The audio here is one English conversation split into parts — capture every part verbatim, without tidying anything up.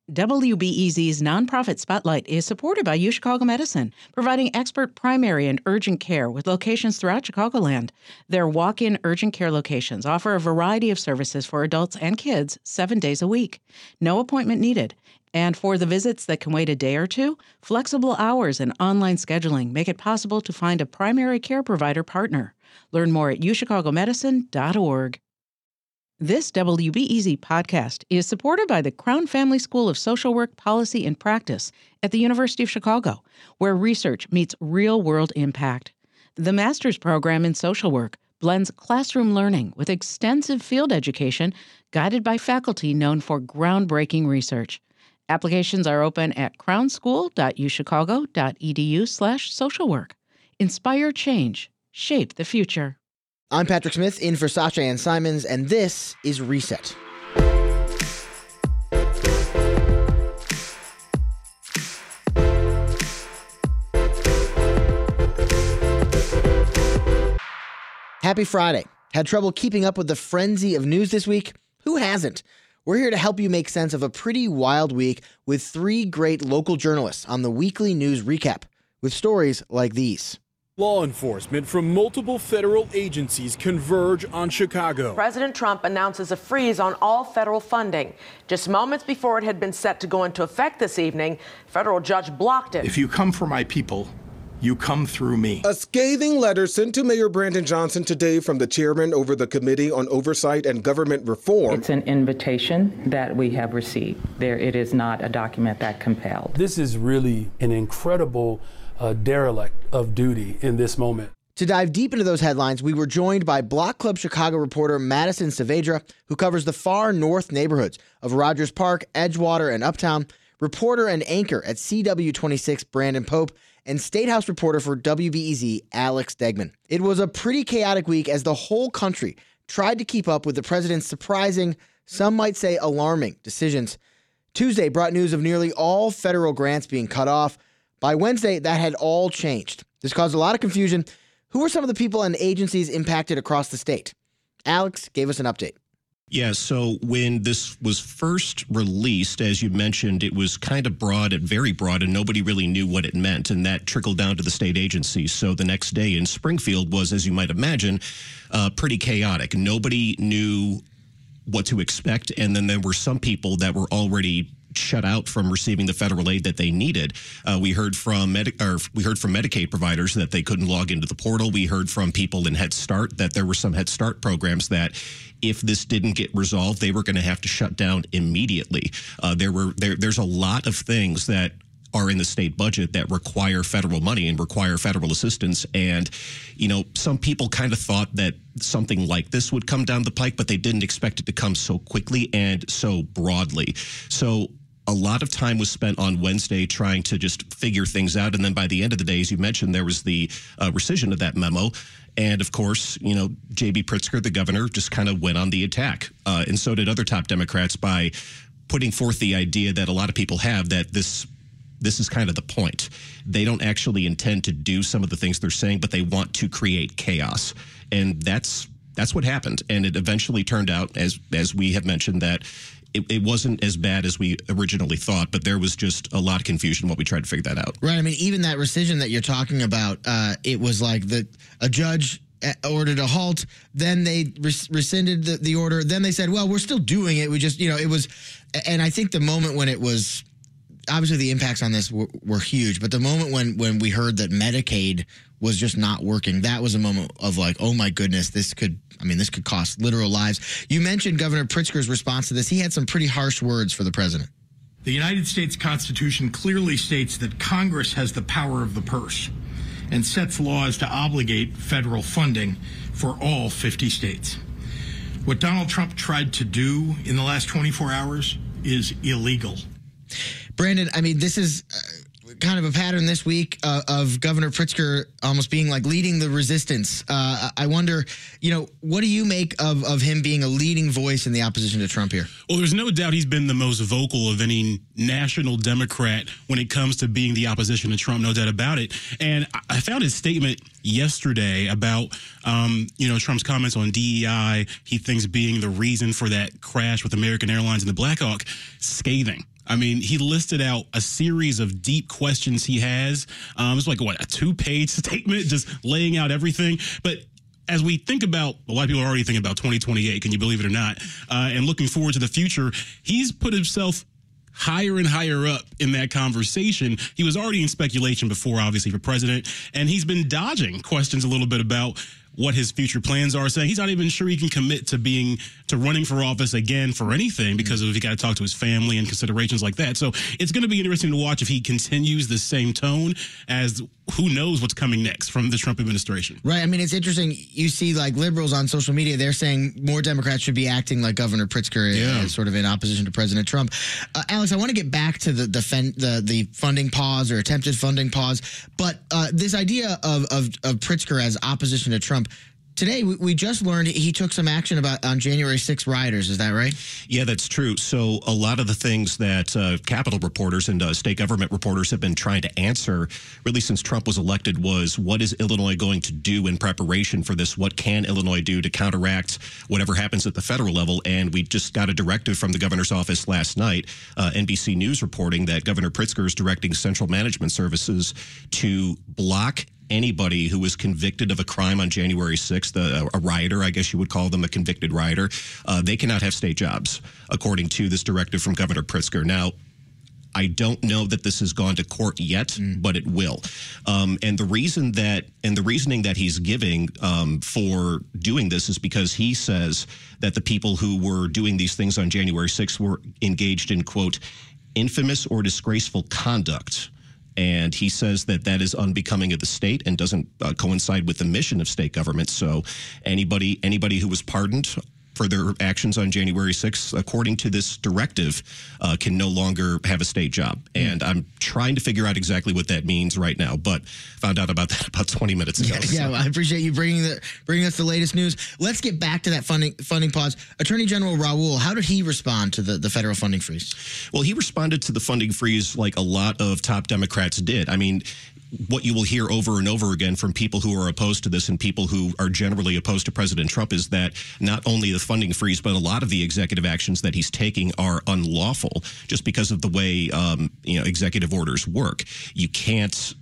W B E Z's nonprofit Spotlight is supported by UChicago Medicine, providing expert primary and urgent care with locations throughout Chicagoland. Their walk-in urgent care locations offer a variety of services for adults and kids seven days a week. No appointment needed. And for the visits that can wait a day or two, flexible hours and online scheduling make it possible to find a primary care provider partner. Learn more at u chicago medicine dot org. This W B E Z podcast is supported by the Crown Family School of Social Work, Policy, and Practice at the University of Chicago, where research meets real-world impact. The master's program in social work blends classroom learning with extensive field education guided by faculty known for groundbreaking research. Applications are open at crownschool dot u chicago dot e d u slash social work. Inspire change. Shape the future. I'm Patrick Smith, in for Sasha Ann Simons, and this is Reset. Happy Friday. Had trouble keeping up with the frenzy of news this week? Who hasn't? We're here to help you make sense of a pretty wild week with three great local journalists on the weekly news recap, with stories like these. Law enforcement from multiple federal agencies converge on Chicago. President Trump announces a freeze on all federal funding. Just moments before it had been set to go into effect this evening, a federal judge blocked it. If you come for my people, you come through me. A scathing letter sent to Mayor Brandon Johnson today from the chairman over the Committee on Oversight and Government Reform. It's an invitation that we have received. There, it is not a document that compelled. This is really an incredible uh, derelict of duty in this moment. To dive deep into those headlines, we were joined by Block Club Chicago reporter Madison Saavedra, who covers the far north neighborhoods of Rogers Park, Edgewater, and Uptown, reporter and anchor at C W twenty-six Brandon Pope, and State House reporter for W B E Z Alex Degman. It was a pretty chaotic week as the whole country tried to keep up with the president's surprising, some might say alarming, decisions. Tuesday brought news of nearly all federal grants being cut off. By Wednesday, that had all changed. This caused a lot of confusion. Who were some of the people and agencies impacted across the state? Alex gave us an update. Yeah, so when this was first released, as you mentioned, it was kind of broad and very broad, and nobody really knew what it meant, and that trickled down to the state agencies. So the next day in Springfield was, as you might imagine, uh, pretty chaotic. Nobody knew what to expect, and then there were some people that were already shut out from receiving the federal aid that they needed. Uh, we heard from Medi- or we heard from Medicaid providers that they couldn't log into the portal. We heard from people in Head Start that there were some Head Start programs that, if this didn't get resolved, they were going to have to shut down immediately. Uh, there were there, there's a lot of things that are in the state budget that require federal money and require federal assistance. And, you know, some people kind of thought that something like this would come down the pike, but they didn't expect it to come so quickly and so broadly. So a lot of time was spent on Wednesday trying to just figure things out. And then by the end of the day, as you mentioned, there was the uh, rescission of that memo. And of course, you know, J B Pritzker, the governor, just kind of went on the attack. Uh, and so did other top Democrats by putting forth the idea that a lot of people have that this this is kind of the point. They don't actually intend to do some of the things they're saying, but they want to create chaos. And that's that's what happened. And it eventually turned out, as as we have mentioned, that It, it wasn't as bad as we originally thought, but there was just a lot of confusion while we tried to figure that out. Right. I mean, even that rescission that you're talking about, uh, it was like the a judge ordered a halt, then they res- rescinded the, the order, then they said, well, we're still doing it. We just, you know, it was, and I think the moment when it was, obviously the impacts on this were, were huge, but the moment when, when we heard that Medicaid was just not working, that was a moment of like, oh my goodness, this could, I mean, this could cost literal lives. You mentioned Governor Pritzker's response to this. He had some pretty harsh words for the president. The United States Constitution clearly states that Congress has the power of the purse and sets laws to obligate federal funding for all fifty states. What Donald Trump tried to do in the last twenty-four hours is illegal. Brandon, I mean, this is uh, kind of a pattern this week uh, of Governor Pritzker almost being like leading the resistance. Uh, I wonder, you know, what do you make of, of him being a leading voice in the opposition to Trump here? Well, there's no doubt he's been the most vocal of any national Democrat when it comes to being the opposition to Trump, no doubt about it. And I found his statement yesterday about, um, you know, Trump's comments on D E I, he thinks being the reason for that crash with American Airlines and the Black Hawk, scathing. I mean, he listed out a series of deep questions he has. Um, it's like, what, a two-page statement just laying out everything. But as we think about, a lot of people are already thinking about twenty twenty-eight, can you believe it or not, uh, and looking forward to the future, he's put himself higher and higher up in that conversation. He was already in speculation before, obviously, for president, and he's been dodging questions a little bit about what his future plans are, saying he's not even sure he can commit to being to running for office again for anything because of he got to talk to his family and considerations like that. So it's going to be interesting to watch if he continues the same tone, as who knows what's coming next from the Trump administration. Right. I mean, it's interesting. You see, like, liberals on social media, they're saying more Democrats should be acting like Governor Pritzker, Yeah. as sort of in opposition to President Trump. Uh, Alex, I want to get back to the the, fen- the the funding pause or attempted funding pause, but uh, this idea of, of of Pritzker as opposition to Trump. Today, we, we just learned he took some action about on January sixth rioters. Is that right? Yeah, that's true. So a lot of the things that uh, Capitol reporters and uh, state government reporters have been trying to answer, really since Trump was elected, was what is Illinois going to do in preparation for this? What can Illinois do to counteract whatever happens at the federal level? And we just got a directive from the governor's office last night, uh, N B C News reporting that Governor Pritzker is directing Central Management Services to block anybody who was convicted of a crime on January sixth, a, a rioter, I guess you would call them, a convicted rioter. Uh, they cannot have state jobs, according to this directive from Governor Pritzker. Now, I don't know that this has gone to court yet, mm. but it will. Um, and the reason that, and the reasoning that he's giving um, for doing this is because he says that the people who were doing these things on January sixth were engaged in, quote, infamous or disgraceful conduct. And he says that that is unbecoming of the state and doesn't uh, coincide with the mission of state government. So anybody anybody who was pardoned for their actions on January sixth, according to this directive, uh, can no longer have a state job. And I'm trying to figure out exactly what that means right now, but found out about that about twenty minutes ago. Yeah, so. yeah well, I appreciate you bringing the bringing us the latest news. Let's get back to that funding funding pause. Attorney General Raul, how did he respond to the, the federal funding freeze? Well, he responded to the funding freeze like a lot of top Democrats did. I mean, what you will hear over and over again from people who are opposed to this and people who are generally opposed to President Trump is that not only the funding freeze, but a lot of the executive actions that he's taking are unlawful just because of the way um, you know executive orders work. You can't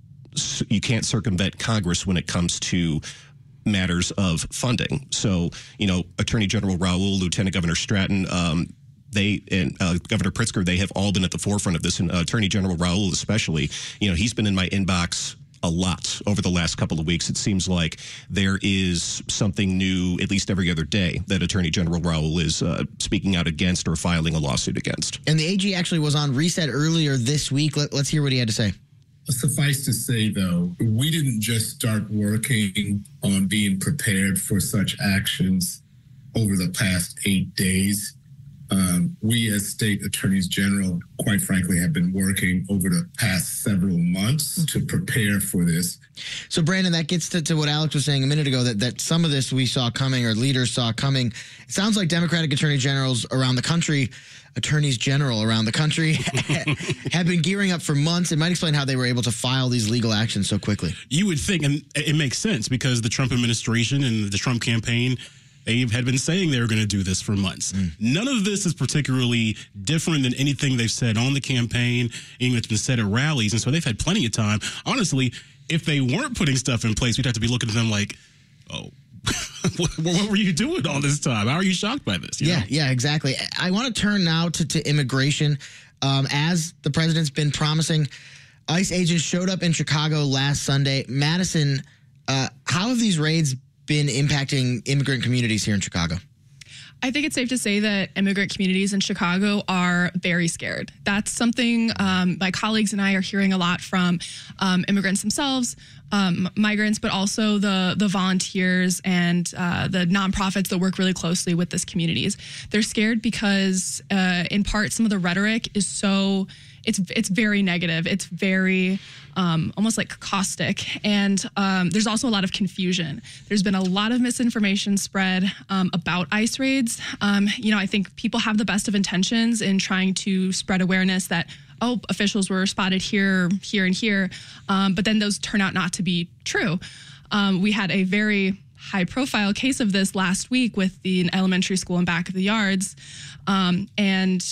you can't circumvent Congress when it comes to matters of funding. So, you know, Attorney General Raul, Lieutenant Governor Stratton, um, they and uh, Governor Pritzker, they have all been at the forefront of this, and uh, Attorney General Raul especially. You know, he's been in my inbox a lot over the last couple of weeks. It seems like there is something new at least every other day that Attorney General Raul is uh, speaking out against or filing a lawsuit against. And the A G actually was on Reset earlier this week. Let, let's hear what he had to say. Suffice to say, though, we didn't just start working on being prepared for such actions over the past eight days. Um, we as state attorneys general, quite frankly, have been working over the past several months to prepare for this. So, Brandon, that gets to, to what Alex was saying a minute ago, that, that some of this we saw coming or leaders saw coming. It sounds like Democratic attorney generals around the country, attorneys general around the country, have been gearing up for months. It might explain how they were able to file these legal actions so quickly. You would think, and it makes sense because the Trump administration and the Trump campaign, they had been saying they were going to do this for months. Mm. None of this is particularly different than anything they've said on the campaign, even it's been said at rallies. And so they've had plenty of time. Honestly, if they weren't putting stuff in place, we'd have to be looking at them like, oh, what, what were you doing all this time? How are you shocked by this? You yeah, know? yeah, exactly. I want to turn now to, to immigration. Um, as the president's been promising, ICE agents showed up in Chicago last Sunday. Madison, uh, how have these raids been impacting immigrant communities here in Chicago? I think it's safe to say that immigrant communities in Chicago are very scared. That's something um, my colleagues and I are hearing a lot from um, immigrants themselves, um, migrants, but also the the volunteers and uh, the nonprofits that work really closely with these communities. They're scared because, uh, in part, some of the rhetoric is so it's it's very negative. It's very um, almost like caustic. And um, there's also a lot of confusion. There's been a lot of misinformation spread um, about ICE raids. Um, you know, I think people have the best of intentions in trying to spread awareness that, oh, officials were spotted here, here, and here. Um, but then those turn out not to be true. Um, we had a very high-profile case of this last week with the elementary school in Back of the Yards. Um, and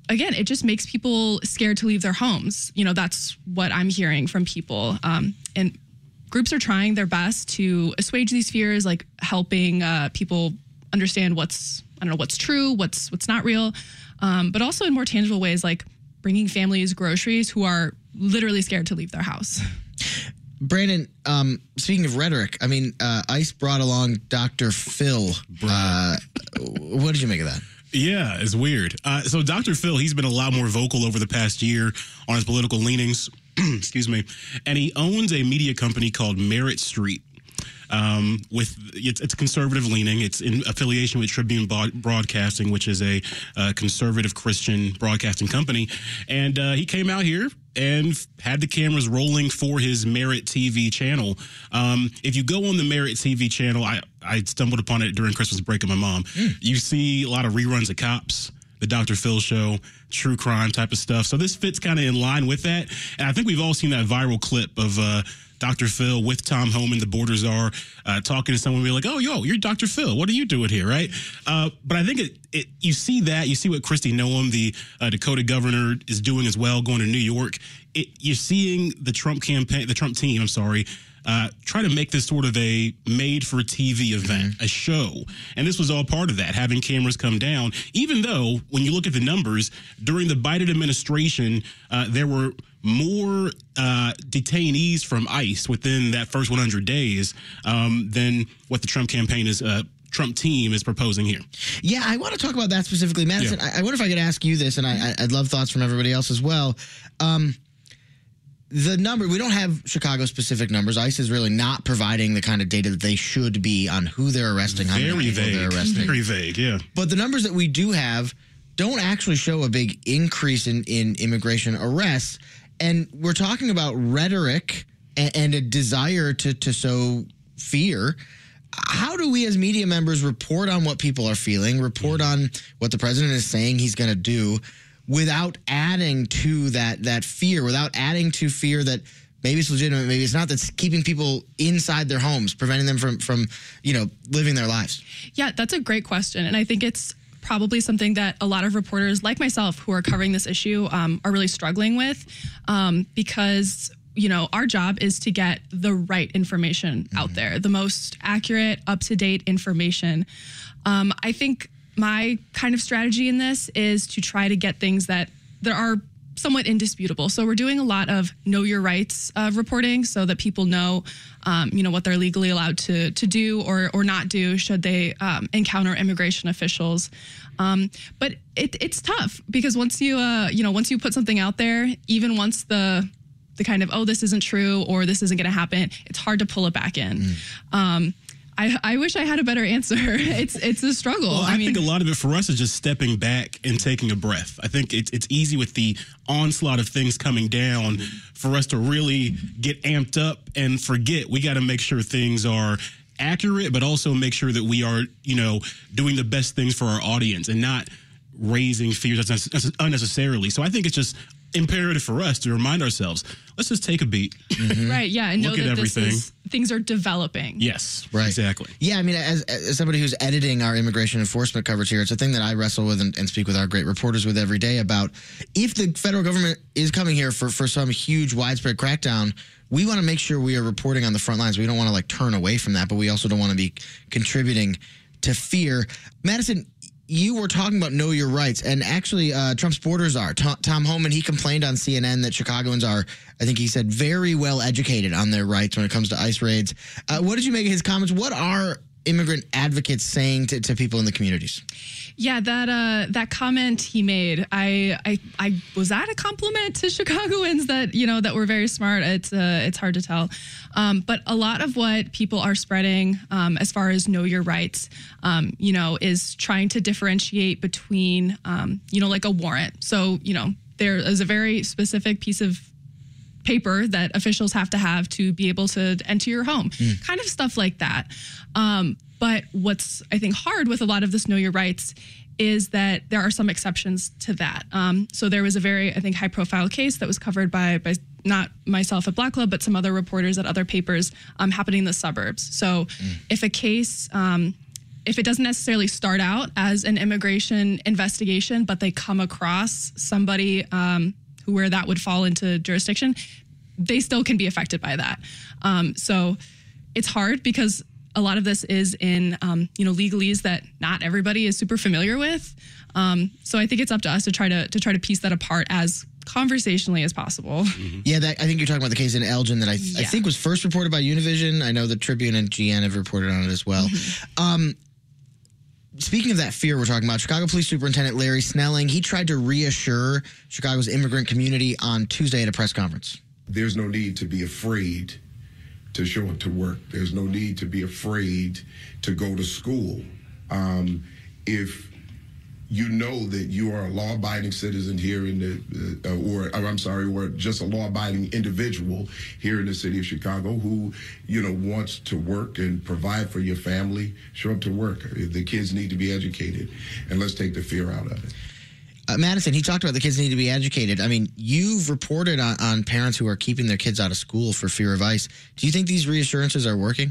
again, it just makes people scared to leave their homes. You know, that's what I'm hearing from people. Um, and groups are trying their best to assuage these fears, like helping uh, people understand what's, I don't know, what's true, what's what's not real, um, but also in more tangible ways, like bringing families groceries who are literally scared to leave their house. Brandon, um, speaking of rhetoric, I mean, uh, ICE brought along Doctor Phil. Uh, what did you make of that? Yeah, it's weird. Uh, so Doctor Phil, he's been a lot more vocal over the past year on his political leanings. Excuse me. And he owns a media company called Merit Street. Um, with it's, it's conservative leaning. It's in affiliation with Tribune Broadcasting, which is a uh, conservative Christian broadcasting company. And uh, he came out here and had the cameras rolling for his Merit T V channel. Um, if you go on the Merit T V channel, I, I stumbled upon it during Christmas break with my mom. Mm. You see a lot of reruns of Cops, the Doctor Phil show, true crime type of stuff. So this fits kind of in line with that. And I think we've all seen that viral clip of uh, Doctor Phil with Tom Homan, the border czar, uh, talking to someone, be like, oh, yo, you're Doctor Phil. What are you doing here, right? Uh, but I think it, it, you see that. You see what Kristi Noem, the uh, Dakota governor, is doing as well, going to New York. It, you're seeing the Trump campaign, the Trump team, I'm sorry, Uh, try to make this sort of a made-for-T V event, mm-hmm. a show. And this was all part of that, having cameras come down, even though when you look at the numbers, during the Biden administration, uh, there were more uh, detainees from ICE within that first one hundred days um, than what the Trump campaign is uh, Trump team is proposing here. Yeah, I want to talk about that specifically. Madison, yeah. I, I wonder if I could ask you this, and I, I'd love thoughts from everybody else as well. Um, The number, we don't have Chicago-specific numbers. ICE is really not providing the kind of data that they should be on who they're arresting, how many people they're arresting. Very vague, yeah. But the numbers that we do have don't actually show a big increase in, in immigration arrests. And we're talking about rhetoric and, and a desire to, to sow fear. How do we as media members report on what people are feeling, report on what the president is saying he's going to do, without adding to that that fear, without adding to fear that maybe it's legitimate, maybe it's not, that's keeping people inside their homes, preventing them from, from you know, living their lives? Yeah, that's a great question. And I think it's probably something that a lot of reporters like myself who are covering this issue um, are really struggling with um, because, you know, our job is to get the right information mm-hmm. out there, the most accurate, up-to-date information. Um, I think my kind of strategy in this is to try to get things that that are somewhat indisputable. So we're doing a lot of know your rights uh, reporting so that people know, um, you know, what they're legally allowed to to do or or not do should they um, encounter immigration officials. Um, but it, it's tough because once you, uh, you know, once you put something out there, even once the the kind of, oh, this isn't true or this isn't going to happen, it's hard to pull it back in. Mm. Um, I, I wish I had a better answer. It's it's a struggle. Well, I, I mean, think a lot of it for us is just stepping back and taking a breath. I think it's it's easy with the onslaught of things coming down for us to really get amped up and forget. We got to make sure things are accurate, but also make sure that we are, you know, doing the best things for our audience and not raising fears unnecessarily. So I think it's just imperative for us to remind ourselves, let's just take a beat. Mm-hmm. Right, yeah, and know Look that at this is, things are developing. Yes, right. Exactly. Yeah, I mean, as, as somebody who's editing our immigration enforcement coverage here, it's a thing that I wrestle with and, and speak with our great reporters with every day about. If the federal government is coming here for, for some huge widespread crackdown, we want to make sure we are reporting on the front lines. We don't want to like turn away from that, but we also don't want to be contributing to fear. Madison, you were talking about know your rights, and actually uh, Trump's border czar, Tom, Tom Homan, he complained on C N N that Chicagoans are, I think he said, very well educated on their rights when it comes to ICE raids. Uh, what did you make of his comments? What are immigrant advocates saying to, to people in the communities? Yeah, that uh, that comment he made, I, I I was that a compliment to Chicagoans that, you know, that were very smart? It's uh, it's hard to tell. Um, but a lot of what people are spreading um, as far as know your rights, um, you know, is trying to differentiate between, um, you know, like a warrant. So, you know, there is a very specific piece of paper that officials have to have to be able to enter your home, mm. kind of stuff like that. Um, but what's, I think, hard with a lot of this know your rights is that there are some exceptions to that. Um, so there was a very, I think, high profile case that was covered by, by not myself at Black Club, but some other reporters at other papers um, happening in the suburbs. So mm. if a case um, if it doesn't necessarily start out as an immigration investigation, but they come across somebody um, who where that would fall into jurisdiction, they still can be affected by that. Um, so it's hard because a lot of this is in, um, you know, legalese that not everybody is super familiar with. Um, so I think it's up to us to try to to try to piece that apart as conversationally as possible. Mm-hmm. Yeah, that, I think you're talking about the case in Elgin that I, th- Yeah. I think was first reported by Univision. I know the Tribune and G N have reported on it as well. Mm-hmm. Um, speaking of that fear we're talking about, Chicago Police Superintendent Larry Snelling, he tried to reassure Chicago's immigrant community on Tuesday at a press conference. There's no need to be afraid to show up to work. There's no need to be afraid to go to school. Um, if you know that you are a law-abiding citizen here in the, uh, or, or I'm sorry, or just a law-abiding individual here in the city of Chicago who, you know, wants to work and provide for your family, show up to work. The kids need to be educated, and let's take the fear out of it. Uh, Madison, he talked about the kids need to be educated. I mean, you've reported on, on parents who are keeping their kids out of school for fear of ICE. Do you think these reassurances are working?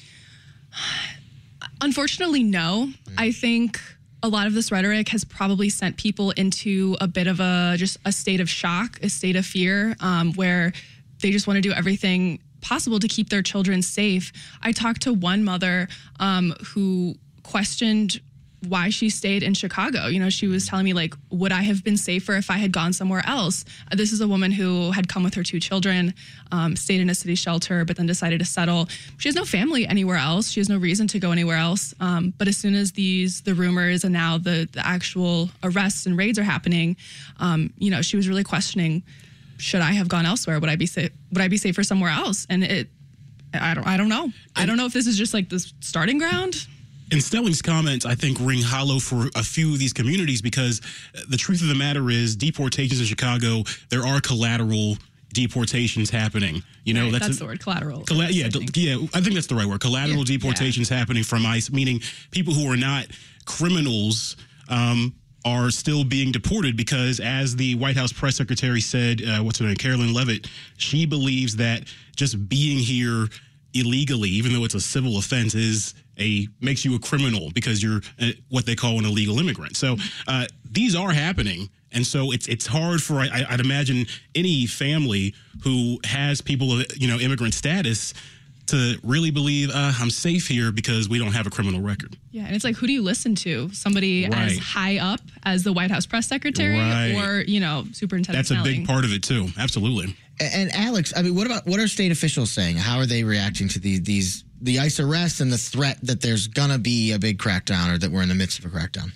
Unfortunately, no. Mm. I think a lot of this rhetoric has probably sent people into a bit of a just a state of shock, a state of fear, um, where they just want to do everything possible to keep their children safe. I talked to one mother um, who questioned why she stayed in Chicago. You know, she was telling me, like, would I have been safer if I had gone somewhere else? Uh, this is a woman who had come with her two children, um, stayed in a city shelter, but then decided to settle. She has no family anywhere else. She has no reason to go anywhere else. Um, but as soon as these, the rumors and now the, the actual arrests and raids are happening, um, you know, she was really questioning, should I have gone elsewhere? Would I be safe? Would I be safer somewhere else? And it, I don't, I don't know. I don't know if this is just like the starting ground. And Snelling's comments, I think, ring hollow for a few of these communities because the truth of the matter is deportations in Chicago, there are collateral deportations happening. You know, right, that's, that's a, the word, collateral. Colla- yeah, d- yeah, I think that's the right word. Collateral yeah, deportations yeah. happening from ICE, meaning people who are not criminals um, are still being deported because, as the White House press secretary said, uh, what's her name, Carolyn Levitt, she believes that just being here illegally, even though it's a civil offense, is a makes you a criminal because you're uh, what they call an illegal immigrant. So uh, these are happening. And so it's it's hard for, I, I'd imagine, any family who has people of, you know, immigrant status to really believe uh, I'm safe here because we don't have a criminal record. Yeah, and it's like, who do you listen to? Somebody right. as high up as the White House press secretary right. or, you know, Superintendent That's Snelling? a big part of it, too. Absolutely. And, and Alex, I mean, what about what are state officials saying? How are they reacting to the, these the ICE arrests and the threat that there's going to be a big crackdown or that we're in the midst of a crackdown?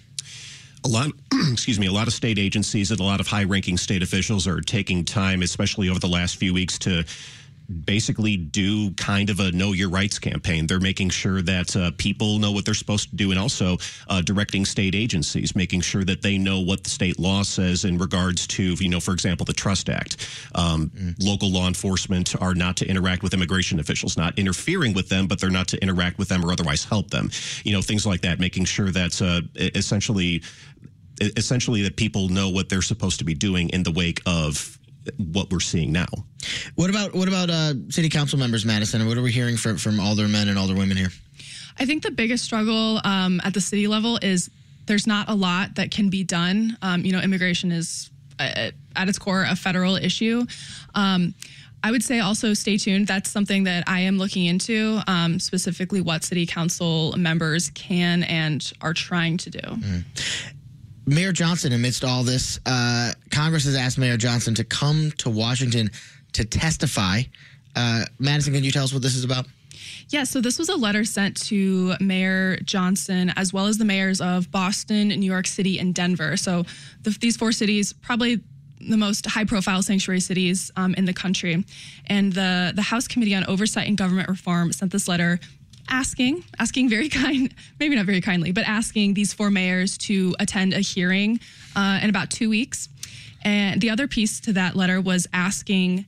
A lot, excuse me, a lot of state agencies and a lot of high-ranking state officials are taking time, especially over the last few weeks, to basically do kind of a know your rights campaign. They're making sure that uh, people know what they're supposed to do, and also uh, directing state agencies, making sure that they know what the state law says in regards to, you know, for example, the Trust Act. Um, mm. Local law enforcement are not to interact with immigration officials, not interfering with them, but they're not to interact with them or otherwise help them. You know, things like that, making sure that uh, essentially, essentially that people know what they're supposed to be doing in the wake of what we're seeing now. What about what about uh, city council members, Madison? And what are we hearing from, from aldermen and alderwomen here? I think the biggest struggle um, at the city level is there's not a lot that can be done. Um, you know, immigration is uh, at its core a federal issue. Um, I would say also stay tuned. That's something that I am looking into, um, specifically what city council members can and are trying to do. Mm. Mayor Johnson, amidst all this, uh, Congress has asked Mayor Johnson to come to Washington to testify. Uh, Madison, can you tell us what this is about? Yeah, so this was a letter sent to Mayor Johnson as well as the mayors of Boston, New York City, and Denver. So the, these four cities, probably the most high-profile sanctuary cities um, in the country. And the, the House Committee on Oversight and Government Reform sent this letter asking, asking very kind, maybe not very kindly, but asking these four mayors to attend a hearing uh, in about two weeks. And the other piece to that letter was asking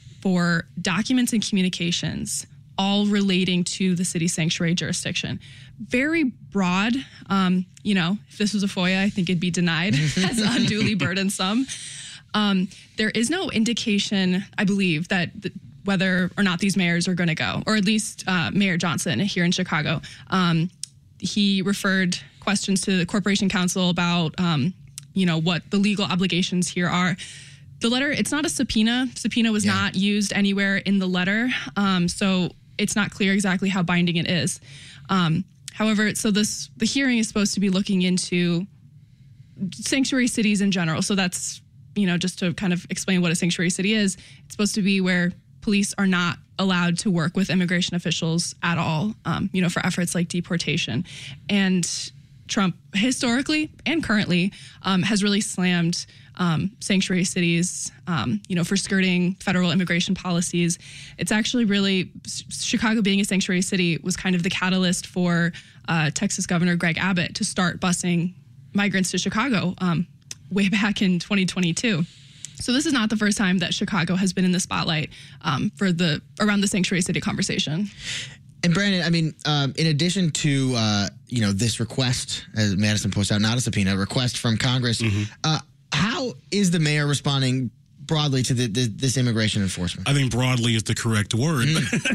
for documents and communications, all relating to the city sanctuary jurisdiction. Very broad. Um, you know, if this was a FOIA, I think it'd be denied as unduly burdensome. Um, there is no indication, I believe, that the, whether or not these mayors are going to go, or at least uh, Mayor Johnson here in Chicago. Um, he referred questions to the Corporation Counsel about, um, you know, what the legal obligations here are. The letter, it's not a subpoena. Subpoena was yeah. not used anywhere in the letter, um, so it's not clear exactly how binding it is. Um, however, so this the hearing is supposed to be looking into sanctuary cities in general. So that's, you know, just to kind of explain what a sanctuary city is, it's supposed to be where police are not allowed to work with immigration officials at all, um, you know, for efforts like deportation. And Trump, historically and currently, um, has really slammed um, sanctuary cities, um, you know, for skirting federal immigration policies. It's actually really, Chicago being a sanctuary city was kind of the catalyst for uh, Texas Governor Greg Abbott to start busing migrants to Chicago um, way back in twenty twenty-two. So this is not the first time that Chicago has been in the spotlight um, for the around the sanctuary city conversation. And Brandon, I mean, um, in addition to, uh, you know, this request, as Madison points out, not a subpoena, request from Congress, mm-hmm. uh, how is the mayor responding broadly to the, the, this immigration enforcement? I think broadly is the correct word.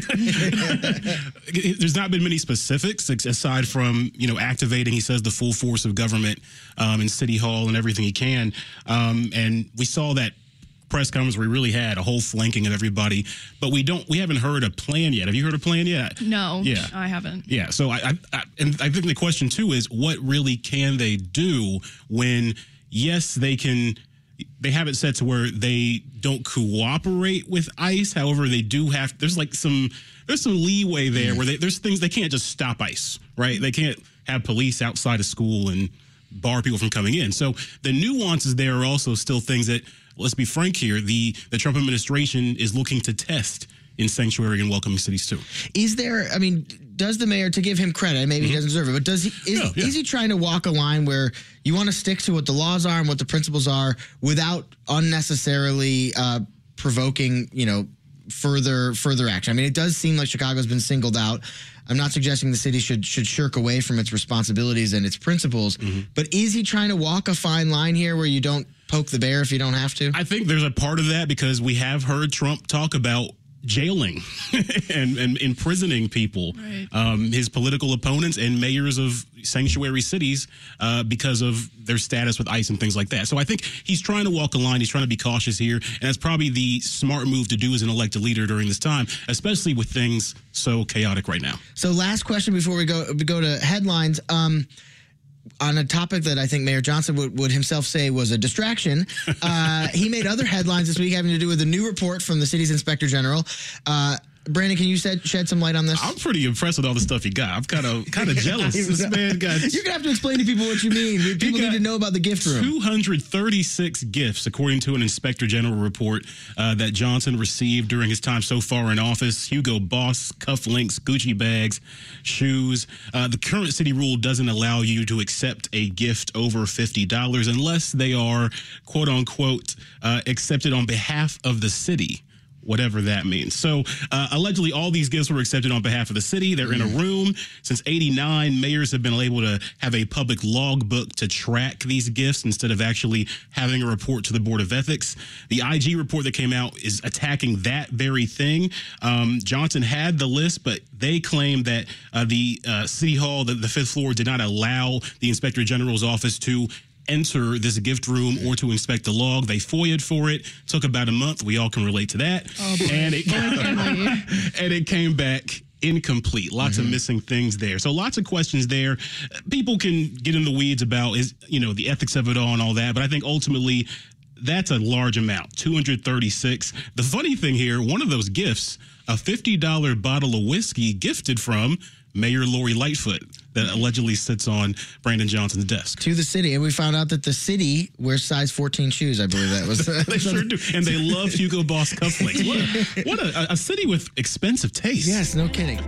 Mm. There's not been many specifics aside from, you know, activating, he says, the full force of government um, in City Hall and everything he can. Um, and we saw that press conference where we really had a whole flanking of everybody, but we don't, we haven't heard a plan yet. Have you heard a plan yet? No, yeah. I haven't. Yeah. So I, I, I, and I think the question too is what really can they do when, yes, they can, they have it set to where they don't cooperate with ICE. However, they do have, there's like some, there's some leeway there where they, there's things, they can't just stop ICE, right? They can't have police outside of school and bar people from coming in. So the nuances there are also still things that, let's be frank here, the, the Trump administration is looking to test in sanctuary and welcoming cities too. Is there, I mean, does the mayor, to give him credit, maybe mm-hmm. he doesn't deserve it, but does he, is, yeah, yeah. is he trying to walk a line where you want to stick to what the laws are and what the principles are without unnecessarily uh, provoking, you know, further further action? I mean, it does seem like Chicago's been singled out. I'm not suggesting the city should should shirk away from its responsibilities and its principles, mm-hmm. but is he trying to walk a fine line here where you don't poke the bear if you don't have to? I think there's a part of that because we have heard Trump talk about jailing and, and imprisoning people, right. um, his political opponents and mayors of sanctuary cities uh, because of their status with ICE and things like that. So I think he's trying to walk a line. He's trying to be cautious here. And that's probably the smart move to do as an elected leader during this time, especially with things so chaotic right now. So last question before we go, we go to headlines. Um, on a topic that I think Mayor Johnson would, would himself say was a distraction, uh, he made other headlines this week having to do with a new report from the city's inspector general. Uh, Brandon, can you shed, shed some light on this? I'm pretty impressed with all the stuff he got. I'm kind of kind of jealous. This man got. You're gonna have to explain to people what you mean. People need to know about the gift room. two hundred thirty-six gifts, according to an inspector general report uh, that Johnson received during his time so far in office. Hugo Boss cufflinks, Gucci bags, shoes. Uh, the current city rule doesn't allow you to accept a gift over fifty dollars unless they are quote unquote uh, accepted on behalf of the city, whatever that means. So uh, allegedly all these gifts were accepted on behalf of the city. They're in a room. Since eighty-nine, mayors have been able to have a public logbook to track these gifts instead of actually having a report to the Board of Ethics. The I G report that came out is attacking that very thing. Um, Johnson had the list, but they claim that uh, the uh, City Hall, the, the fifth floor, did not allow the Inspector General's office to enter this gift room or to inspect the log. They F O IA'd for it. Took about a month. We all can relate to that. Oh, boy. And it, and it came back incomplete. Lots mm-hmm. of missing things there. So lots of questions there. People can get in the weeds about, is you know, the ethics of it all and all that. But I think ultimately that's a large amount, two hundred thirty-six. The funny thing here, one of those gifts, a fifty dollar bottle of whiskey gifted from Mayor Lori Lightfoot that allegedly sits on Brandon Johnson's desk. To the city. And we found out that the city wears size fourteen shoes, I believe that was. They sure do. And they love Hugo Boss cufflinks. What, a, what a, a city with expensive taste. Yes, no kidding.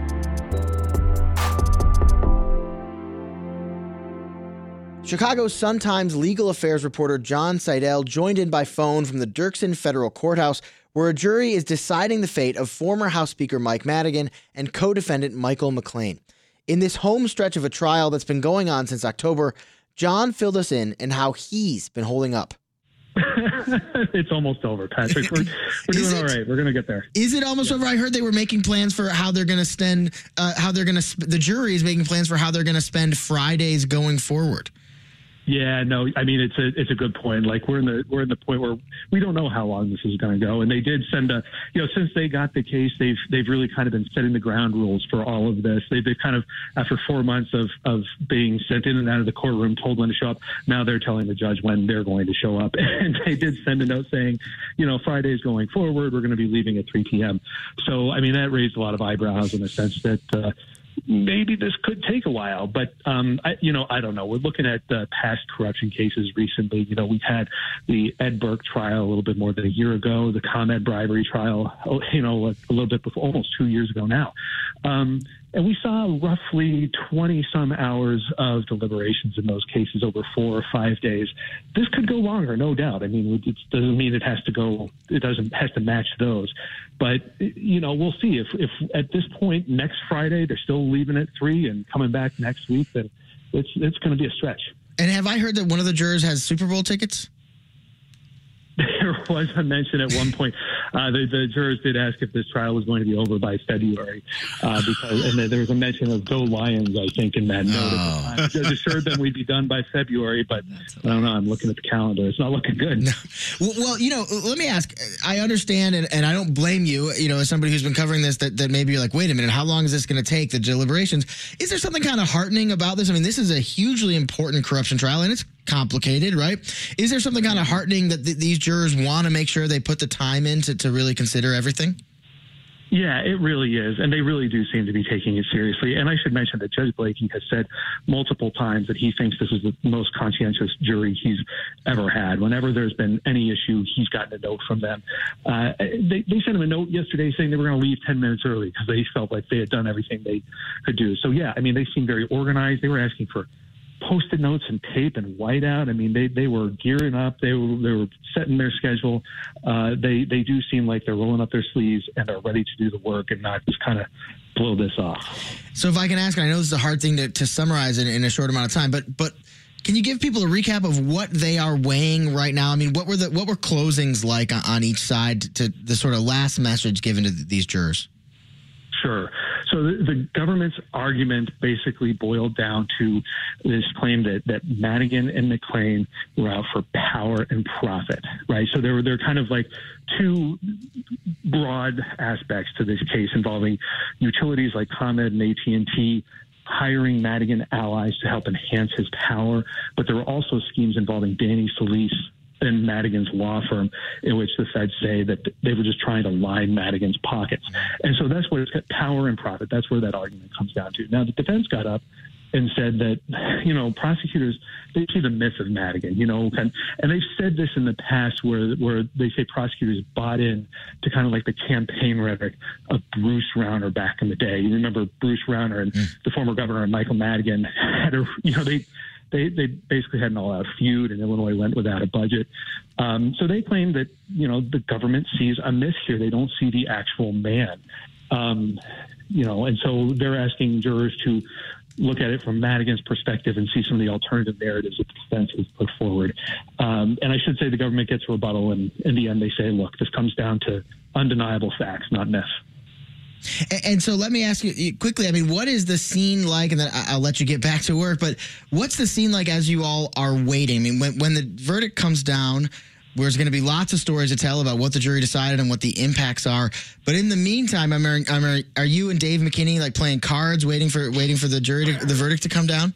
Chicago Sun-Times legal affairs reporter John Seidel joined in by phone from the Dirksen Federal Courthouse, where a jury is deciding the fate of former House Speaker Mike Madigan and co-defendant Michael McLean. In this home stretch of a trial that's been going on since October, John filled us in on how he's been holding up. It's almost over, Patrick. We're, we're doing all right. We're going to get there. Is it almost yeah. over? I heard they were making plans for how they're going to spend, uh, how they're going to, sp- the jury is making plans for how they're going to spend Fridays going forward. Yeah, no, I mean, it's a it's a good point. Like we're in the we're in the point where we don't know how long this is going to go. And they did send a, you know, since they got the case, they've they've really kind of been setting the ground rules for all of this. They, they've kind of, after four months of, of being sent in and out of the courtroom, told when to show up, now they're telling the judge when they're going to show up. And they did send a note saying, you know, Friday's going forward, we're going to be leaving at three p.m. So, I mean, that raised a lot of eyebrows in the sense that, uh, maybe this could take a while, but, um, I, you know, I don't know. We're looking at uh, past corruption cases recently. You know, we've had the Ed Burke trial a little bit more than a year ago, the ComEd bribery trial, you know, a, a little bit before, almost two years ago now. Um, and we saw roughly twenty some hours of deliberations in those cases over four or five days. This could go longer, no doubt. I mean, it doesn't mean it has to go, it doesn't has to match those. But, you know, we'll see if, if at this point, next Friday, they're still leaving at three and coming back next week, then it's, it's going to be a stretch. And have I heard that one of the jurors has Super Bowl tickets? There was a mention at one point. Uh, the, the jurors did ask if this trial was going to be over by February, uh, because and there was a mention of Go Lions, I think, in that note. Oh. At the time. Judge assured them we'd be done by February, but I don't know. I'm looking at the calendar. It's not looking good. No. Well, well, you know, let me ask. I understand, and, and I don't blame you, you know, as somebody who's been covering this, that, that maybe you're like, wait a minute, how long is this going to take, the deliberations? Is there something kind of heartening about this? I mean, this is a hugely important corruption trial, and it's complicated, right? Is there something kind of heartening that th- these jurors want to make sure they put the time in to, to really consider everything? Yeah, it really is. And they really do seem to be taking it seriously. And I should mention that Judge Blakey has said multiple times that he thinks this is the most conscientious jury he's ever had. Whenever there's been any issue, he's gotten a note from them. Uh, they, they sent him a note yesterday saying they were going to leave ten minutes early because they felt like they had done everything they could do. So, yeah, I mean, they seem very organized. They were asking for Post-it notes and tape and whiteout. I mean, they, they were gearing up. They were they were setting their schedule. Uh, they they do seem like they're rolling up their sleeves and are ready to do the work and not just kind of blow this off. So if I can ask, and I know this is a hard thing to, to summarize in, in a short amount of time, but but can you give people a recap of what they are weighing right now? I mean, what were the what were closings like on, on each side to the sort of last message given to these jurors? Sure. So the, the government's argument basically boiled down to this claim that, that Madigan and McClain were out for power and profit, right? So there were they're kind of like two broad aspects to this case involving utilities like ComEd and A T and T hiring Madigan allies to help enhance his power. But there were also schemes involving Danny Solis and Madigan's law firm, in which the feds say that they were just trying to line Madigan's pockets. And so that's where it's got power and profit. That's where that argument comes down to. Now, the defense got up and said that, you know, prosecutors, they see the myth of Madigan, you know, and, and they've said this in the past where where they say prosecutors bought in to kind of like the campaign rhetoric of Bruce Rauner back in the day. You remember Bruce Rauner and mm. the former governor Michael Madigan had a, you know, they, They they basically had an all-out feud, and Illinois went without a budget. Um, so they claim that, you know, the government sees a miss here. They don't see the actual man. Um, you know, and so they're asking jurors to look at it from Madigan's perspective and see some of the alternative narratives that the defense has put forward. Um, and I should say the government gets a rebuttal, and in the end they say, look, this comes down to undeniable facts, not myths. And so let me ask you quickly, I mean, what is the scene like? And then I'll let you get back to work. But what's the scene like as you all are waiting? I mean, when, when the verdict comes down, there's going to be lots of stories to tell about what the jury decided and what the impacts are. But in the meantime, I'm, I'm, are you and Dave McKinney like playing cards, waiting for waiting for the jury, to, the verdict to come down?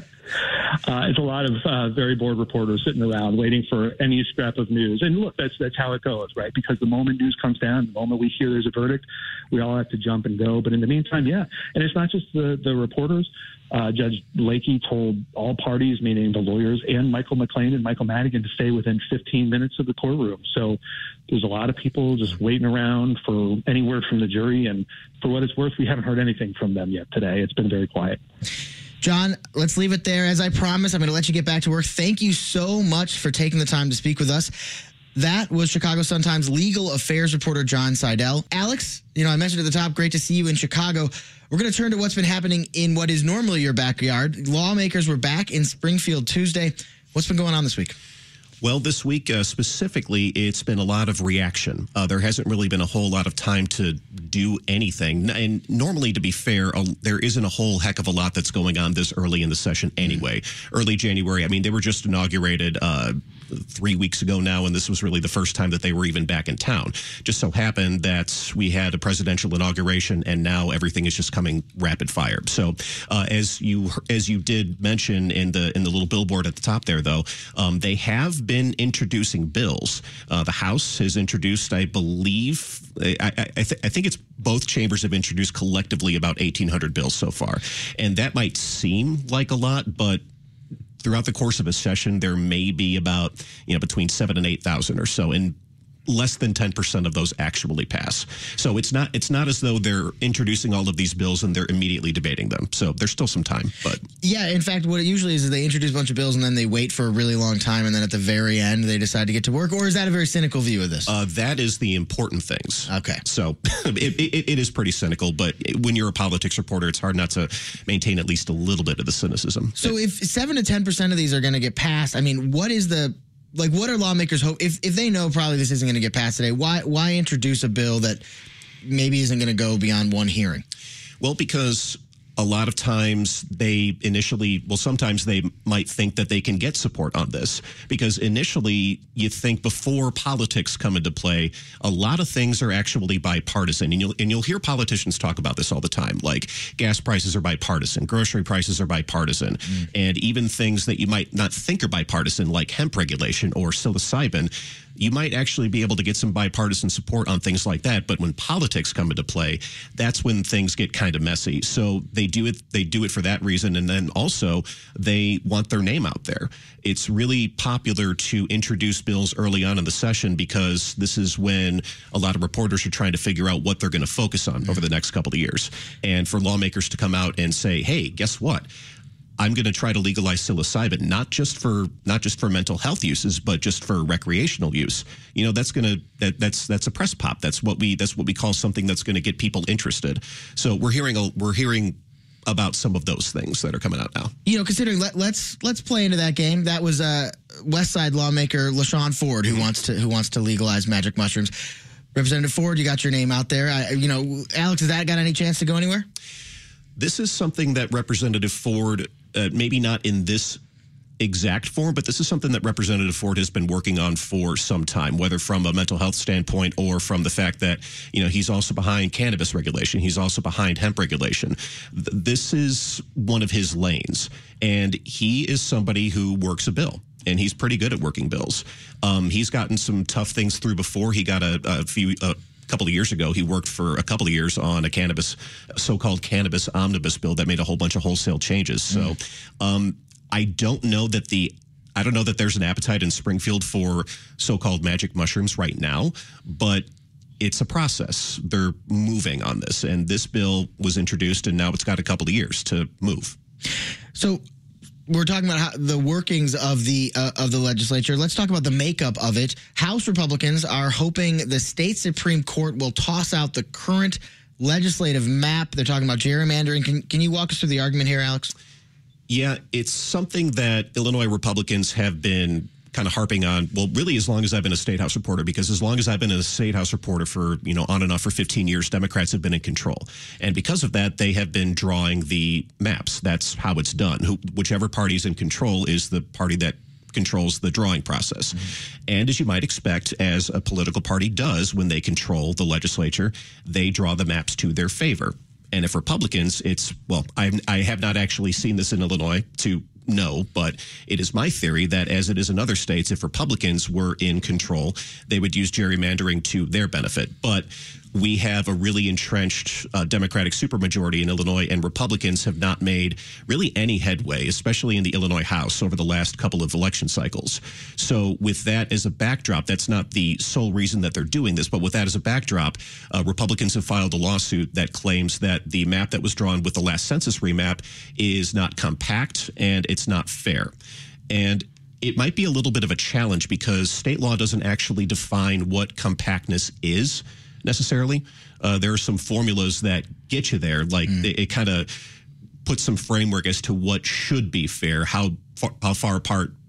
Uh, it's a lot of uh, very bored reporters sitting around waiting for any scrap of news. And look, that's that's how it goes, right? Because the moment news comes down, the moment we hear there's a verdict, we all have to jump and go. But in the meantime, yeah. And it's not just the, the reporters. Uh, Judge Blakey told all parties, meaning the lawyers and Michael McClain and Michael Madigan, to stay within fifteen minutes of the courtroom. So there's a lot of people just waiting around for any word from the jury. And for what it's worth, we haven't heard anything from them yet today. It's been very quiet. John, let's leave it there. As I promised, I'm going to let you get back to work. Thank you so much for taking the time to speak with us. That was Chicago Sun-Times legal affairs reporter John Seidel. Alex, you know, I mentioned at the top, great to see you in Chicago. We're going to turn to what's been happening in what is normally your backyard. Lawmakers were back in Springfield Tuesday. What's been going on this week? Well, this week uh, specifically, it's been a lot of reaction. Uh, there hasn't really been a whole lot of time to do anything. And normally, to be fair, uh, there isn't a whole heck of a lot that's going on this early in the session anyway. Mm-hmm. Early January, I mean, they were just inaugurated uh, three weeks ago now, and this was really the first time that they were even back in town. Just so happened that we had a presidential inauguration, and now everything is just coming rapid fire. So, uh, as you as you did mention in the in the little billboard at the top there, though, um, they have been introducing bills. Uh, the House has introduced, I believe, I, I, I, th- I think it's both chambers have introduced collectively about eighteen hundred bills so far, and that might seem like a lot, but throughout the course of a session, there may be about, you know, between seven and eight thousand or so, and less than ten percent of those actually pass. So it's not it's not as though they're introducing all of these bills and they're immediately debating them. So there's still some time. But yeah, in fact, what it usually is is they introduce a bunch of bills and then they wait for a really long time, and then at the very end they decide to get to work. Or is that a very cynical view of this? Uh, that is the important things. Okay. So it, it, it is pretty cynical, but when you're a politics reporter, it's hard not to maintain at least a little bit of the cynicism. So if seven to ten percent of these are going to get passed, I mean, what is the Like, what are lawmakers hope if if they know probably this isn't going to get passed today? Why why introduce a bill that maybe isn't going to go beyond one hearing? Well, because a lot of times they initially, well, sometimes they might think that they can get support on this, because initially you think before politics come into play, a lot of things are actually bipartisan. And you'll, and you'll hear politicians talk about this all the time, like gas prices are bipartisan, grocery prices are bipartisan, mm. and even things that you might not think are bipartisan, like hemp regulation or psilocybin, you might actually be able to get some bipartisan support on things like that. But when politics come into play, that's when things get kind of messy. So they do it. They do it for that reason. And then also they want their name out there. It's really popular to introduce bills early on in the session because this is when a lot of reporters are trying to figure out what they're going to focus on over the next couple of years. And for lawmakers to come out and say, hey, guess what? I'm going to try to legalize psilocybin, not just for not just for mental health uses, but just for recreational use. You know, that's going to that, that's that's a press pop. That's what we that's what we call something that's going to get people interested. So we're hearing a, we're hearing about some of those things that are coming out now. You know, considering let, let's let's play into that game. That was uh, West Side lawmaker LaShawn Ford who mm-hmm. wants to who wants to legalize magic mushrooms. Representative Ford, you got your name out there. I, you know, Alex, has that got any chance to go anywhere? This is something that Representative Ford, uh, maybe not in this exact form, but this is something that Representative Ford has been working on for some time, whether from a mental health standpoint or from the fact that, you know, he's also behind cannabis regulation. He's also behind hemp regulation. Th- this is one of his lanes, and he is somebody who works a bill. And he's pretty good at working bills. Um, he's gotten some tough things through before. He got a, a few... Uh, couple of years ago, he worked for a couple of years on a cannabis, so-called cannabis omnibus bill that made a whole bunch of wholesale changes. So mm. um, I don't know that the, I don't know that there's an appetite in Springfield for so-called magic mushrooms right now, but it's a process. They're moving on this, and this bill was introduced, and now it's got a couple of years to move. So we're talking about how the workings of the uh, of the legislature. Let's talk about the makeup of it. House Republicans are hoping the state Supreme Court will toss out the current legislative map. They're talking about gerrymandering. Can, can you walk us through the argument here, Alex? Yeah, it's something that Illinois Republicans have been kind of harping on, well, really as long as I've been a State House reporter, because as long as I've been a State House reporter for, you know, on and off for fifteen years, Democrats have been in control. And because of that, they have been drawing the maps. That's how it's done. Who, whichever party's in control is the party that controls the drawing process. Mm-hmm. And as you might expect, as a political party does when they control the legislature, they draw the maps to their favor. And if Republicans, it's, well, I, I have not actually seen this in Illinois to know, but it is my theory that as it is in other states, if Republicans were in control, they would use gerrymandering to their benefit. But we have a really entrenched uh, Democratic supermajority in Illinois, and Republicans have not made really any headway, especially in the Illinois House over the last couple of election cycles. So with that as a backdrop, that's not the sole reason that they're doing this, but with that as a backdrop, uh, Republicans have filed a lawsuit that claims that the map that was drawn with the last census remap is not compact and it's not fair. And it might be a little bit of a challenge because state law doesn't actually define what compactness is necessarily. Uh, there are some formulas that get you there. Like mm. it, it kind of puts some framework as to what should be fair, how far, how far apart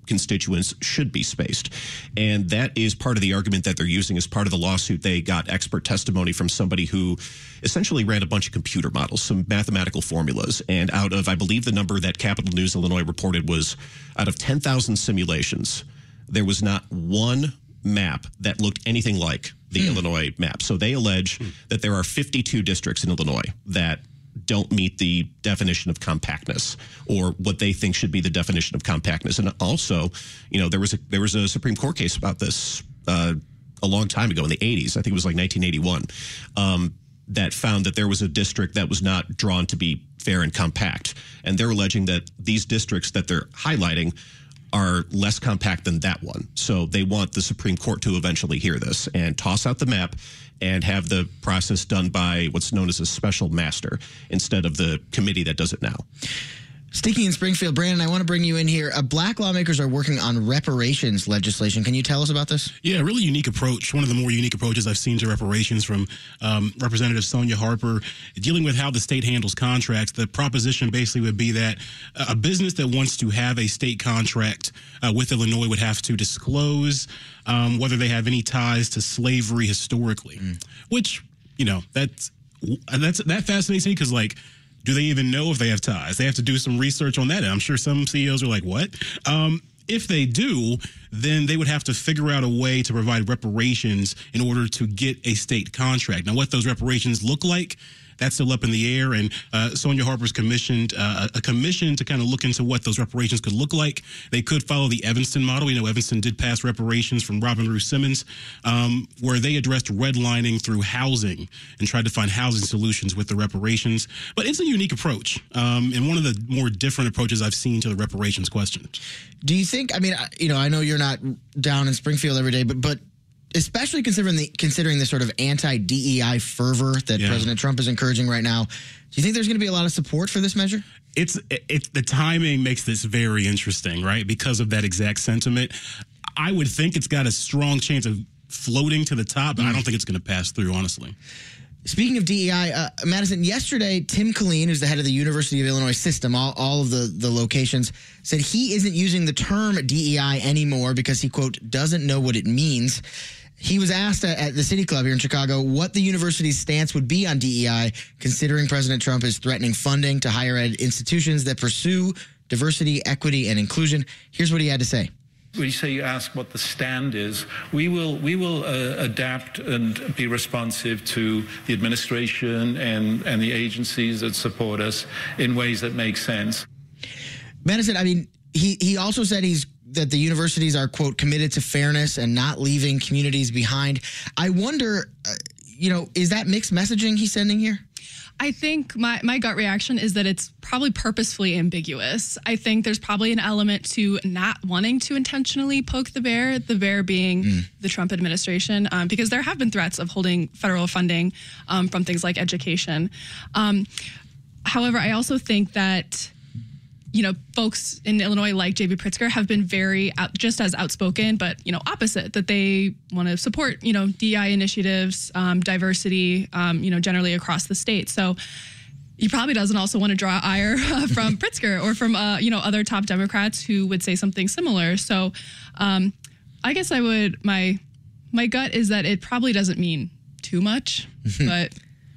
constituents should be spaced. And that is part of the argument that they're using as part of the lawsuit. They got expert testimony from somebody who essentially ran a bunch of computer models, some mathematical formulas. And out of, I believe the number that Capital News Illinois reported was out of ten thousand simulations, there was not one map that looked anything like the mm. Illinois map. So they allege mm. that there are fifty-two districts in Illinois that don't meet the definition of compactness, or what they think should be the definition of compactness. And also, you know, there was a there was a Supreme Court case about this uh, a long time ago in the eighties. I think it was like nineteen eighty-one, um, that found that there was a district that was not drawn to be fair and compact. And they're alleging that these districts that they're highlighting are less compact than that one. So they want the Supreme Court to eventually hear this and toss out the map and have the process done by what's known as a special master instead of the committee that does it now. Sticking in Springfield, Brandon, I want to bring you in here. Uh, black lawmakers are working on reparations legislation. Can you tell us about this? Yeah, a really unique approach. One of the more unique approaches I've seen to reparations from um, Representative Sonia Harper, dealing with how the state handles contracts. The proposition basically would be that a business that wants to have a state contract uh, with Illinois would have to disclose um, whether they have any ties to slavery historically, mm. which, you know, that's, that's that fascinates me because, like, do they even know if they have ties? They have to do some research on that. And I'm sure some C E Os are like, what? Um, if they do, then they would have to figure out a way to provide reparations in order to get a state contract. Now, what those reparations look like, that's still up in the air. And uh, Sonia Harper's commissioned uh, a commission to kind of look into what those reparations could look like. They could follow the Evanston model. We know Evanston did pass reparations from Robin Rue Simmons, um, where they addressed redlining through housing and tried to find housing solutions with the reparations. But it's a unique approach, um, and one of the more different approaches I've seen to the reparations question. Do you think, I mean, you know, I know you're not down in Springfield every day, but but especially considering the considering the sort of anti-D E I fervor that yeah. President Trump is encouraging right now, do you think there's going to be a lot of support for this measure? It's it's the timing makes this very interesting, right? Because of that exact sentiment. I would think it's got a strong chance of floating to the top, but mm. I don't think it's going to pass through, honestly. Speaking of D E I, uh, Madison, yesterday, Tim Killeen, who's the head of the University of Illinois system, all, all of the, the locations, said he isn't using the term D E I anymore because he, quote, doesn't know what it means. He was asked at, at the City Club here in Chicago what the university's stance would be on D E I, considering President Trump is threatening funding to higher ed institutions that pursue diversity, equity, and inclusion. Here's what he had to say. When you say you ask what the stand is, we will we will uh, adapt and be responsive to the administration and, and the agencies that support us in ways that make sense. Madison, I mean, he, he also said he's that the universities are, quote, committed to fairness and not leaving communities behind. I wonder, uh, you know, is that mixed messaging he's sending here? I think my, my gut reaction is that it's probably purposefully ambiguous. I think there's probably an element to not wanting to intentionally poke the bear, the bear being mm. the Trump administration, um, because there have been threats of holding federal funding um, from things like education. Um, however, I also think that, you know, folks in Illinois like J B Pritzker have been very out, just as outspoken, but, you know, opposite, that they want to support, you know, D E I initiatives, um, diversity, um, you know, generally across the state. So he probably doesn't also want to draw ire uh, from Pritzker or from, uh, you know, other top Democrats who would say something similar. So um, I guess I would, my, my gut is that it probably doesn't mean too much, but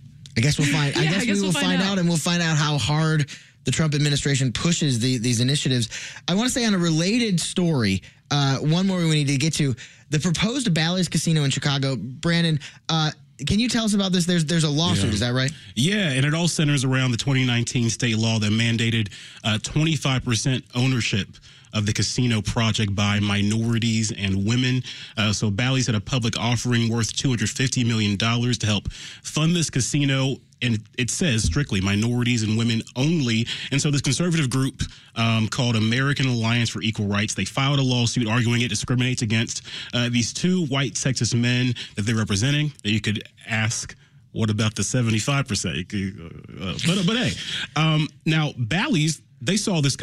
I guess we'll find, I, yeah, guess I guess we will we'll find, find out. out and we'll find out how hard the Trump administration pushes the, these initiatives. I want to say on a related story, uh, one more we need to get to, the proposed Bally's Casino in Chicago. Brandon, uh, can you tell us about this? There's there's a lawsuit, yeah. is that right? Yeah, and it all centers around the twenty nineteen state law that mandated uh, twenty-five percent ownership of the casino project by minorities and women. Uh, so Bally's had a public offering worth two hundred fifty million dollars to help fund this casino. And it says strictly minorities and women only. And so this conservative group um, called American Alliance for Equal Rights, they filed a lawsuit arguing it discriminates against uh, these two white sexist men that they're representing. You could ask, what about the seventy-five percent? Uh, but, but hey, um, now Bally's, they saw this coming.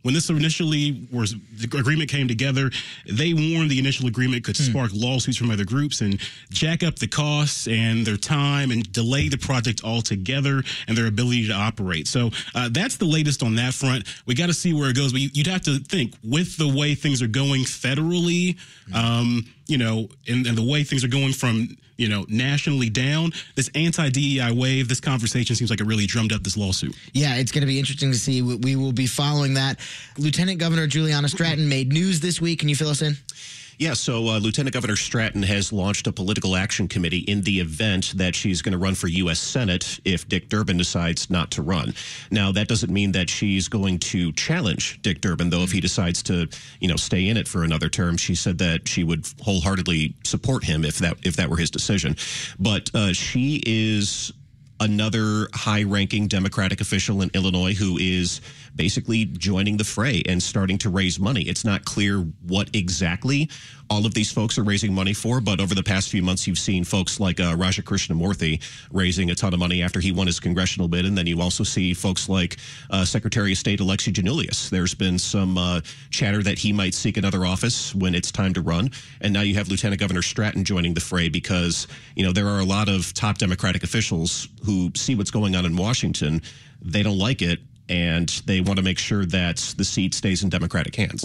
when this initially was, the agreement came together, they warned the initial agreement could spark mm. lawsuits from other groups and jack up the costs and their time and delay the project altogether and their ability to operate. So uh, that's the latest on that front. We got to see where it goes. But you, you'd have to think, with the way things are going federally, mm. um, you know, and, and the way things are going from, you know, nationally down, this anti-D E I wave, this conversation seems like it really drummed up this lawsuit. Yeah, it's going to be interesting to see. We will be following that. Lieutenant Governor Juliana Stratton made news this week. Can you fill us in? Yeah, so uh, Lieutenant Governor Stratton has launched a political action committee in the event that she's going to run for U S Senate if Dick Durbin decides not to run. Now, that doesn't mean that she's going to challenge Dick Durbin, though, if he decides to, you know, stay in it for another term. She said that she would wholeheartedly support him if that if that were his decision. But uh, she is another high-ranking Democratic official in Illinois who is basically joining the fray and starting to raise money. It's not clear what exactly all of these folks are raising money for, but over the past few months, you've seen folks like uh, Raja Krishnamurthy raising a ton of money after he won his congressional bid, and then you also see folks like uh, Secretary of State Alexi Giannoulias. There's been some uh, chatter that he might seek another office when it's time to run, and now you have Lieutenant Governor Stratton joining the fray because, you know, there are a lot of top Democratic officials who see what's going on in Washington. They don't like it, and they want to make sure that the seat stays in Democratic hands.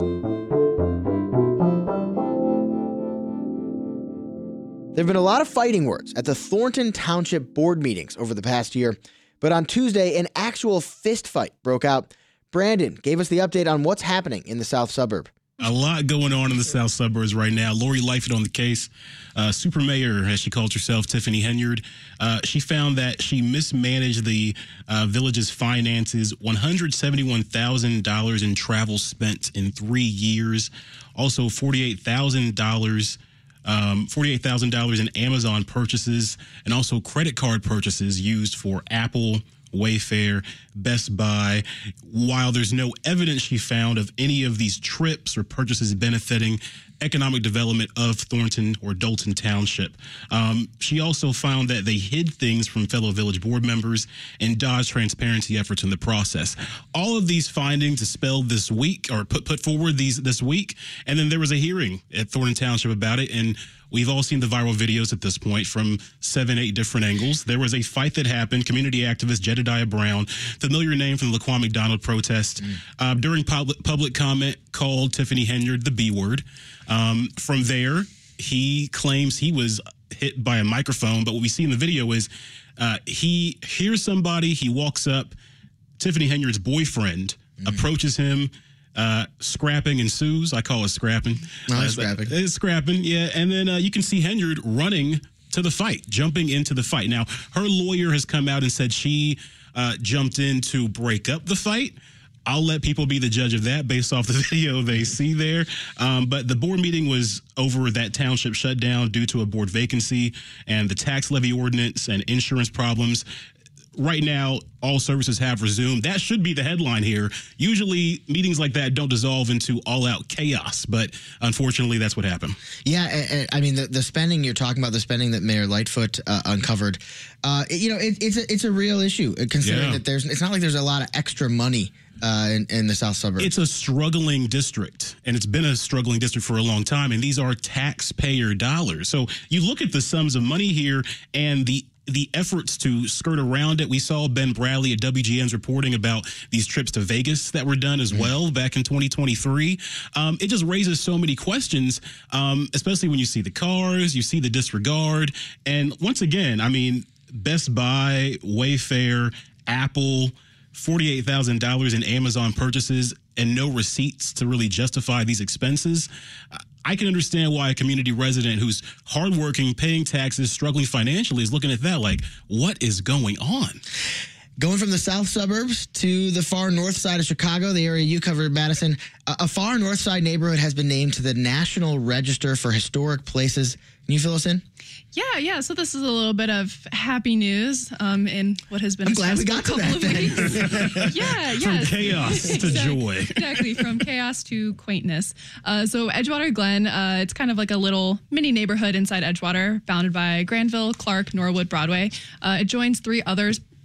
There have been a lot of fighting words at the Thornton Township board meetings over the past year, but on Tuesday, an actual fist fight broke out. Brandon gave us the update on what's happening in the South Suburb. A lot going on in the South Suburbs right now. Lori Lightfoot on the case. Uh, Super Mayor, as she calls herself, Tiffany Henyard, uh, she found that she mismanaged the uh, village's finances, one hundred seventy-one thousand dollars in travel spent in three years. Also, forty-eight thousand dollars Um, forty-eight thousand dollars in Amazon purchases and also credit card purchases used for Apple, Wayfair, Best Buy. While there's no evidence she found of any of these trips or purchases benefiting economic development of Thornton or Dolton Township. Um, she also found that they hid things from fellow village board members and dodged transparency efforts in the process. All of these findings dispelled this week or put, put forward these this week. And then there was a hearing at Thornton Township about it. And we've all seen the viral videos at this point from seven, eight different angles. There was a fight that happened. Community activist Jedediah Brown, familiar name from the Laquan McDonald protest, mm. uh, during public, public comment called Tiffany Henyard the B word. Um, from there, he claims he was hit by a microphone. But what we see in the video is uh, he hears somebody, he walks up, Tiffany Henyard's boyfriend mm. approaches him. Uh, scrapping ensues. I call it scrapping. No, uh, it's scrapping. It's scrapping, yeah. And then uh, you can see Henyard running to the fight, jumping into the fight. Now, her lawyer has come out and said she uh, jumped in to break up the fight. I'll let people be the judge of that based off the video they see there. Um, but the board meeting was over that township shut down due to a board vacancy and the tax levy ordinance and insurance problems. Right now, all services have resumed. That should be the headline here. Usually, meetings like that don't dissolve into all-out chaos, but unfortunately, that's what happened. Yeah, I mean, the, the spending you're talking about, the spending that Mayor Lightfoot uh, uncovered, uh, you know, it, it's a, it's a real issue, considering yeah. that there's it's not like there's a lot of extra money uh, in, in the South Suburbs. It's a struggling district, and it's been a struggling district for a long time, and these are taxpayer dollars. So you look at the sums of money here and the the efforts to skirt around it. We saw Ben Bradley at W G N's reporting about these trips to Vegas that were done as mm-hmm. well back in twenty twenty-three. Um, it just raises so many questions, um, especially when you see the cars, you see the disregard. And once again, I mean, Best Buy, Wayfair, Apple, forty-eight thousand dollars in Amazon purchases and no receipts to really justify these expenses. I can understand why a community resident who's hardworking, paying taxes, struggling financially is looking at that like, what is going on? Going from the South Suburbs to the far north side of Chicago, the area you covered, Madison, a far north side neighborhood has been named to the National Register for Historic Places. Can you fill us in? Yeah, yeah. So this is a little bit of happy news um, in what has been I'm a glad we got couple to of that weeks. yeah, yeah. From chaos to exactly, joy. Exactly, from chaos to quaintness. Uh, so Edgewater Glen, uh, it's kind of like a little mini neighborhood inside Edgewater, bounded by Granville, Clark, Norwood, Broadway. Uh, it joins three others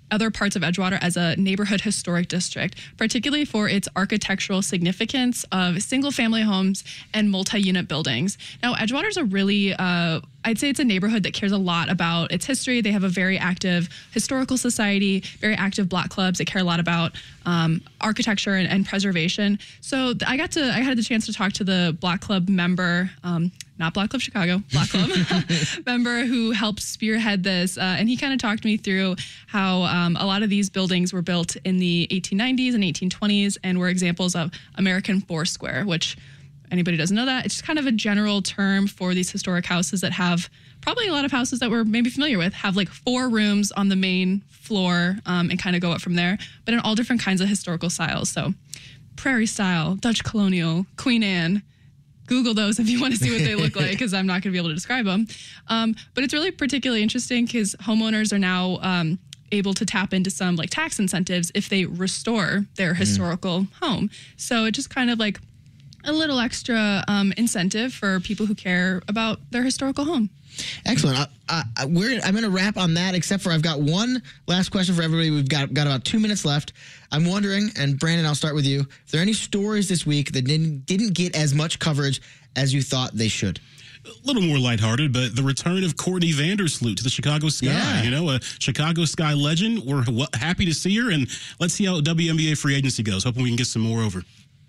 other parts of Edgewater as a neighborhood historic district, particularly for its architectural significance of single-family homes and multi-unit buildings. Now, Edgewater is a really, uh, I'd say it's a neighborhood that cares a lot about its history. They have a very active historical society, very active block clubs that care a lot about um, architecture and, and preservation. So I got to, I had the chance to talk to the block club member, um, not Block Club Chicago, Block Club member who helped spearhead this. Uh, and he kind of talked me through how um, a lot of these buildings were built in the eighteen nineties and eighteen twenties and were examples of American Foursquare, which anybody doesn't know that. It's just kind of a general term for these historic houses that have, probably a lot of houses that we're maybe familiar with, have like four rooms on the main floor um, and kind of go up from there, but in all different kinds of historical styles. So Prairie style, Dutch colonial, Queen Anne. Google those if you want to see what they look like, because I'm not going to be able to describe them. Um, but it's really particularly interesting because homeowners are now um, able to tap into some like tax incentives if they restore their historical mm. home. So it just kind of like a little extra um, incentive for people who care about their historical home. Excellent. I, I, we're, I'm going to wrap on that, except for I've got one last question for everybody. We've got, got about two minutes left. I'm wondering, and Brandon, I'll start with you. If there are any stories this week that didn't, didn't get as much coverage as you thought they should? A little more lighthearted, but the return of Courtney Vandersloot to the Chicago Sky. Yeah. You know, a Chicago Sky legend. We're w- happy to see her, and let's see how W N B A free agency goes. Hoping we can get some more over.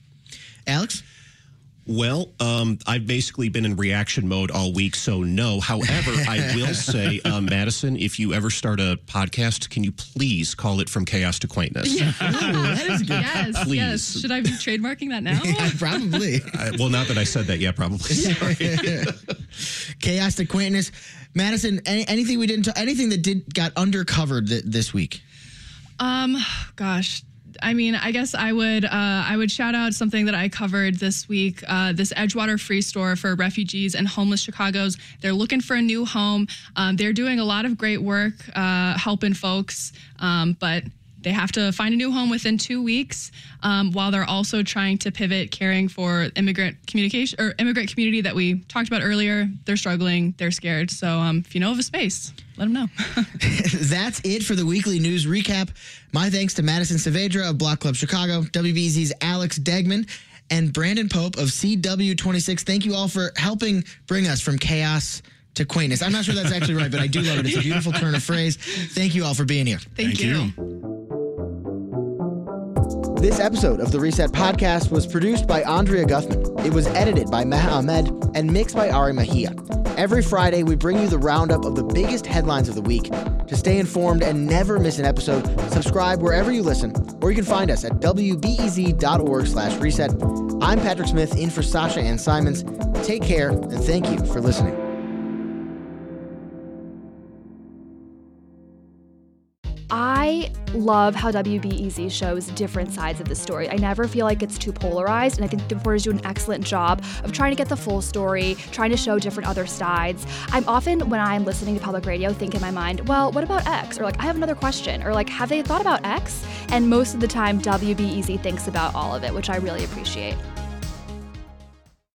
Alex? Well, um, I've basically been in reaction mode all week, so no. However, I will say, uh, Madison, if you ever start a podcast, can you please call it From Chaos to Quaintness? Yeah. Ooh, that is good. Yes, Please. yes. Should I be trademarking that now? Yeah, probably. I, well, now that I said that, yeah, probably. Sorry. Chaos to Quaintness. Madison, any, anything we didn't, t- anything that did got undercovered th- this week? Um, gosh. I mean, I guess I would uh, I would shout out something that I covered this week. Uh, this Edgewater Free Store for refugees and homeless Chicagos. They're looking for a new home. Um, they're doing a lot of great work uh, helping folks, um, but they have to find a new home within two weeks um, while they're also trying to pivot caring for immigrant communication or immigrant community that we talked about earlier. They're struggling. They're scared. So um, if you know of a space, let them know. That's it for the weekly news recap. My thanks to Madison Saavedra of Block Club Chicago, W B E Z's Alex Degman, and Brandon Pope of C W twenty-six. Thank you all for helping bring us from chaos to quaintness. I'm not sure that's actually right, but I do love it. It's a beautiful turn of phrase. Thank you all for being here. Thank, Thank you. you. This episode of the Reset Podcast was produced by Andrea Guthman. It was edited by Meha Ahmed and mixed by Ari Mahia. Every Friday, we bring you the roundup of the biggest headlines of the week. To stay informed and never miss an episode, subscribe wherever you listen, or you can find us at W B E Z dot org slash reset. I'm Patrick Smith, in for Sasha Ann Simons. Take care, and thank you for listening. I love how W B E Z shows different sides of the story. I never feel like it's too polarized, and I think the reporters do an excellent job of trying to get the full story, trying to show different other sides. I'm often, when I'm listening to public radio, think in my mind, well, what about X? Or like, I have another question. Or like, have they thought about X? And most of the time, W B E Z thinks about all of it, which I really appreciate.